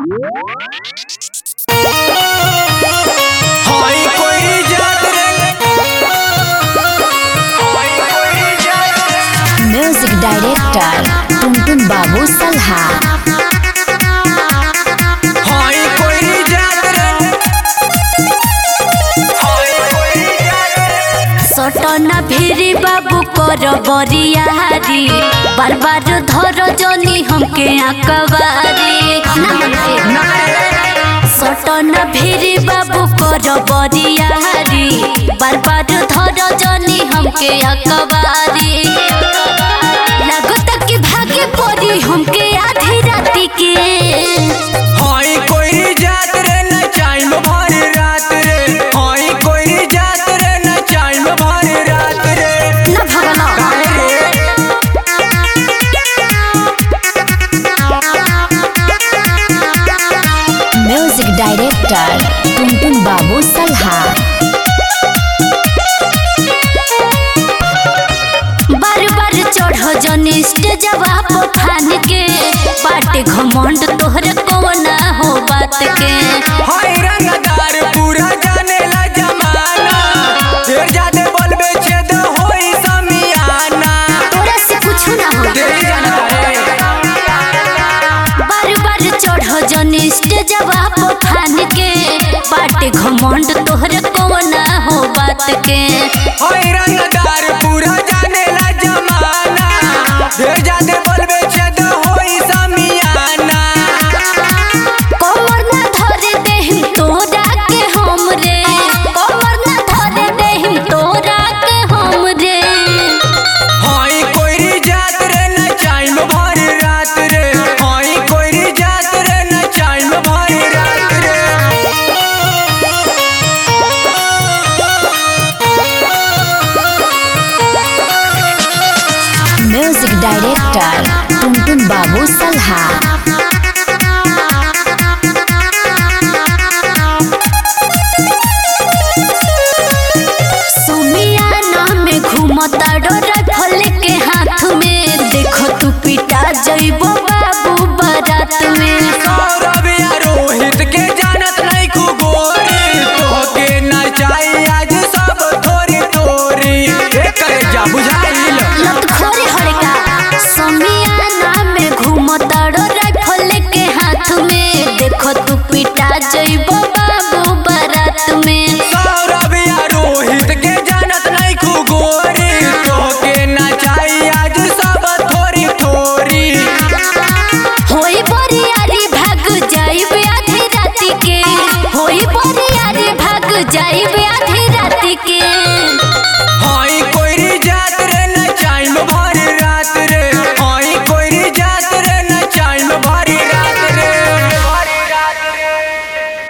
Music director टुनटुन बाबू सलहा। सटना भिरी बाबू कर बरियारी, बार बार धर जनी हमके आकवारी। सटना भिरी बाबू कर बरियारी, बार बार धर जनी हमके आकवारी। लगता कि भागे पड़ी हमके आधी राती के। म्यूजिक डायरेक्टर टुनटुन बाबू सलहा। बार बार चढ़ जनी स्टेजवा पर फान के, बाटे घमंड तोहरे कौना हो बात के। रंगदार पूरा जानेला जमाना, ढेर जादे बोलबे छेद होई समियाना। तोरा से कुछ ना हो। बार बार चढ़ जनी स्टेजवा पर फान के, बाटे घमंड तोहरे कौना हो बात के। रंगदार पूरा जानेला जमाना, ढेर जादे बोलबे छेद होई समियाना। कमर ना धरे देहिम तोरा के हम रे, कमर ना धरे देहिम तोरा के हम रे। कोई जात रे न चाइम भर रात रे, कोई जात रे न चाइम भर रात रे। म्यूजिक डायरेक्टर टुनटुन बाबू सलहा। सोमियाना में घूमता डोरा फल के हाथ में, देखो तू पिटा जइबो बाबू बारात में। सौरभ या रोहित के जानत नहीं खू गोरी, तोहके नचाई आज सब थोरी थोरी। करे जा बुझाइल लत खोरे हड़का। सोमियाना में घूमता डोरा फल के हाथ में, देखो तू पिटा जइबो बाबू बारात में। सौरभ या रोहित के जानत नहीं खू गोरी, तोहके नचाई आज सब थोरी थोरी। होई बरियारी भाग जाइब आधी राती के, होई बरियारी भाग जाइब